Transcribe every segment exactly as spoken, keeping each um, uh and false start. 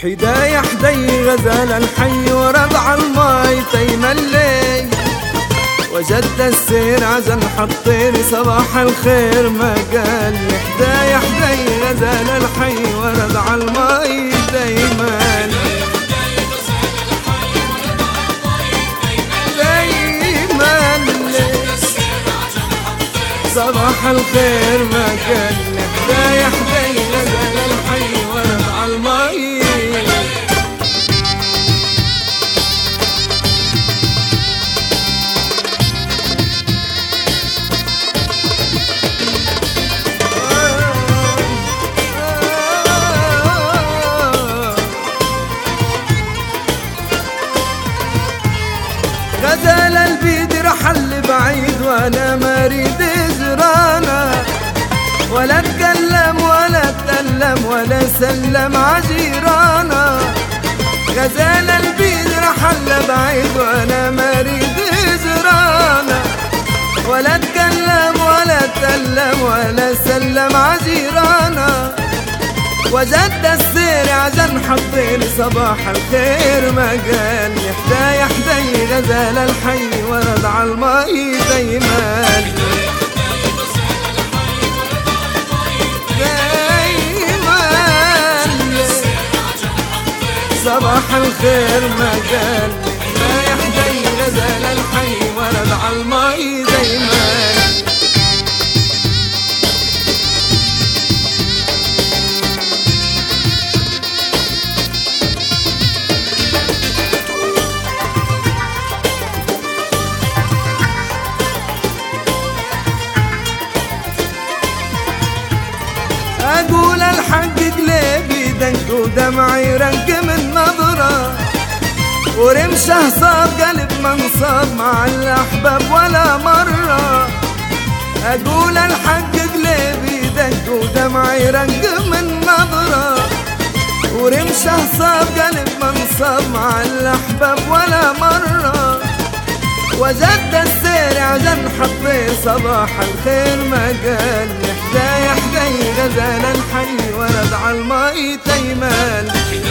حدايا حدي غزال الحي ورضع الماي تيملي وجد السير عزن حطيني صباح الخير ما قال حدايا حدي غزال الحي ورضع الماي تيملي صباح الخير ما قال حدايا حدي غزال الحي ورضع الماي غزال البيد رحل بعيد وانا ما اريد جرانا ولا اتكلم ولا اتألم ولا سلم عجيرانا. غزال البيد رحل بعيد وانا ما اريد جرانا ولا اتكلم ولا اتألم ولا سلم عجيرانا. وجد السير عزن حطيني صباح الخير ما قال حدايا حدي غزال الحي ورضع الماي ديمان صباح الخير ما قال حدايا حدي غزال الحي ورضع الماي ديمان. أقول الحق قلبي دنك ودمعي رنك من نظرة ورمشه صاب قلب منصاب مع الأحباب ولا مرة. أقول الحق قلبي دنك ودمعي رنك من نظرة ورمشه صاب قلب منصاب مع الأحباب ولا مرة. وجد السير عزن حطي صباح الخير ما قال حدايا حدي غزال الحي ورضع الماي تيمال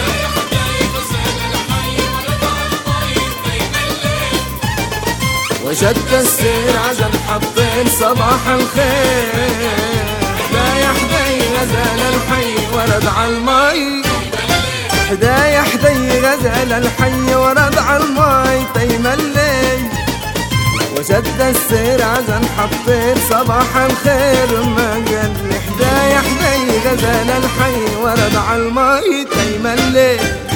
وجد السير عزن حطي صباح الخير حدايا حدي غزال الحي ورضع الماي حدايا حدي غزال الحي ورضع الماي تيملي وجد السير عزن حطيت صباح الخير ما قال حدايا حدي غزال الحي ورضع الماي تيملي.